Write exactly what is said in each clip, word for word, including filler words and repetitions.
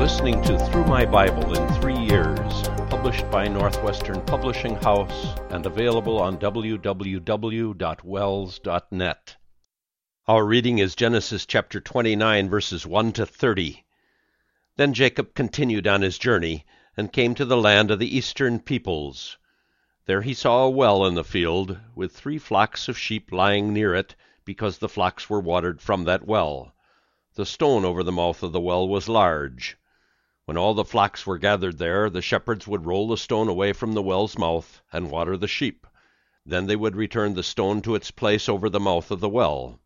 listening to Through My Bible in Three Years, published by Northwestern Publishing House and available on w w w dot wells dot net. Our reading is Genesis chapter twenty-nine, verses one to thirty. Then Jacob continued on his journey, and came to the land of the eastern peoples. There he saw a well in the field, with three flocks of sheep lying near it, because the flocks were watered from that well. The stone over the mouth of the well was large. When all the flocks were gathered there, the shepherds would roll the stone away from the well's mouth, and water the sheep. Then they would return the stone to its place over the mouth of the well.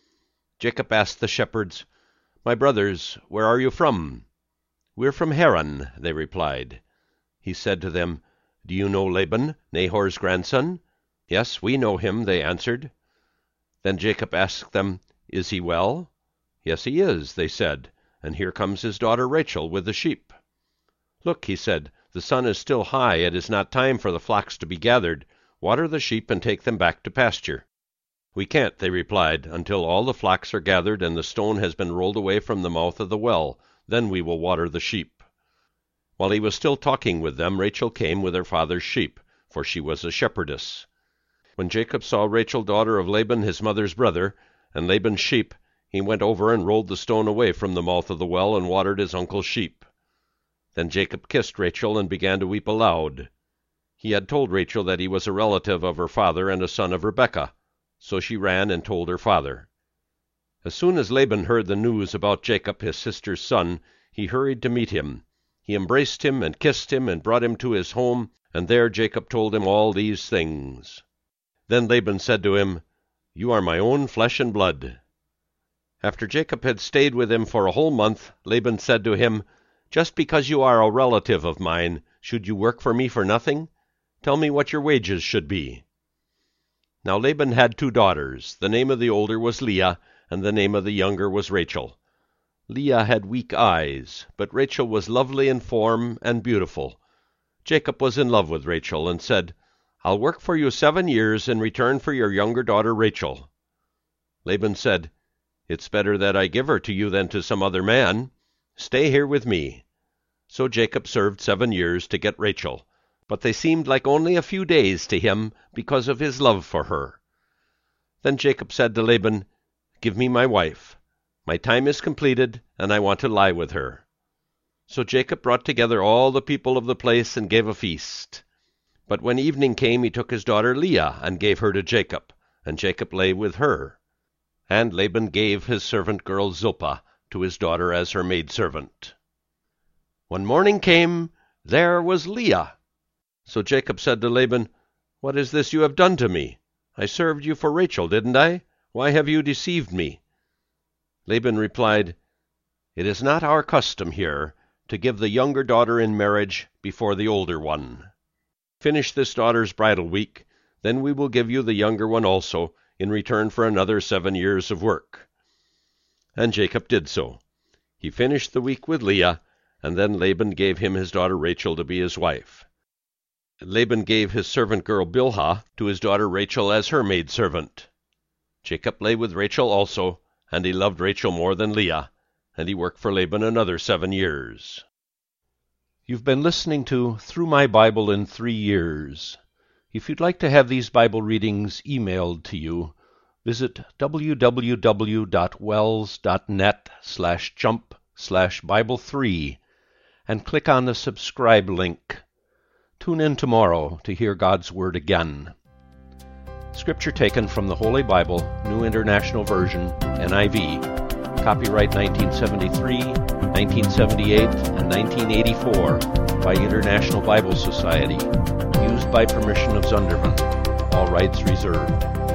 Jacob asked the shepherds, "My brothers, where are you from?" "We're from Haran," they replied. He said to them, "Do you know Laban, Nahor's grandson?" "Yes, we know him," they answered. Then Jacob asked them, "Is he well?" "Yes, he is," they said, "and here comes his daughter Rachel with the sheep." "Look," he said, "the sun is still high. It is not time for the flocks to be gathered. Water the sheep and take them back to pasture." "We can't," they replied, "until all the flocks are gathered and the stone has been rolled away from the mouth of the well. Then we will water the sheep." While he was still talking with them, Rachel came with her father's sheep, for she was a shepherdess. When Jacob saw Rachel, daughter of Laban his mother's brother, and Laban's sheep, he went over and rolled the stone away from the mouth of the well and watered his uncle's sheep. Then Jacob kissed Rachel and began to weep aloud. He had told Rachel that he was a relative of her father and a son of Rebekah, so she ran and told her father. As soon as Laban heard the news about Jacob, his sister's son, he hurried to meet him. He embraced him and kissed him and brought him to his home, and there Jacob told him all these things. Then Laban said to him, "You are my own flesh and blood." After Jacob had stayed with him for a whole month, Laban said to him, "Just because you are a relative of mine, should you work for me for nothing? Tell me what your wages should be." Now Laban had two daughters. The name of the older was Leah, and the name of the younger was Rachel. Leah had weak eyes, but Rachel was lovely in form and beautiful. Jacob was in love with Rachel, and said, "I'll work for you seven years in return for your younger daughter Rachel." Laban said, "It's better that I give her to you than to some other man. Stay here with me." So Jacob served seven years to get Rachel, but they seemed like only a few days to him because of his love for her. Then Jacob said to Laban, "Give me my wife. My time is completed, and I want to lie with her." So Jacob brought together all the people of the place and gave a feast. But when evening came, he took his daughter Leah and gave her to Jacob, and Jacob lay with her. And Laban gave his servant girl Zilpah to his daughter as her maidservant. When morning came, there was Leah. So Jacob said to Laban, "What is this you have done to me? I served you for Rachel, didn't I? Why have you deceived me?" Laban replied, "It is not our custom here to give the younger daughter in marriage before the older one. Finish this daughter's bridal week, then we will give you the younger one also, in return for another seven years of work." And Jacob did so. He finished the week with Leah, and then Laban gave him his daughter Rachel to be his wife. Laban gave his servant girl Bilhah to his daughter Rachel as her maidservant. Jacob lay with Rachel also, and he loved Rachel more than Leah, and he worked for Laban another seven years. You've been listening to Through My Bible in Three Years. If you'd like to have these Bible readings emailed to you, visit w w w dot wells dot net slash jump slash Bible three and click on the subscribe link. Tune in tomorrow to hear God's Word again. Scripture taken from the Holy Bible, New International Version, N I V. Copyright nineteen seventy-three, nineteen seventy-eight, and nineteen eighty-four by International Bible Society. Used by permission of Zunderman. All rights reserved.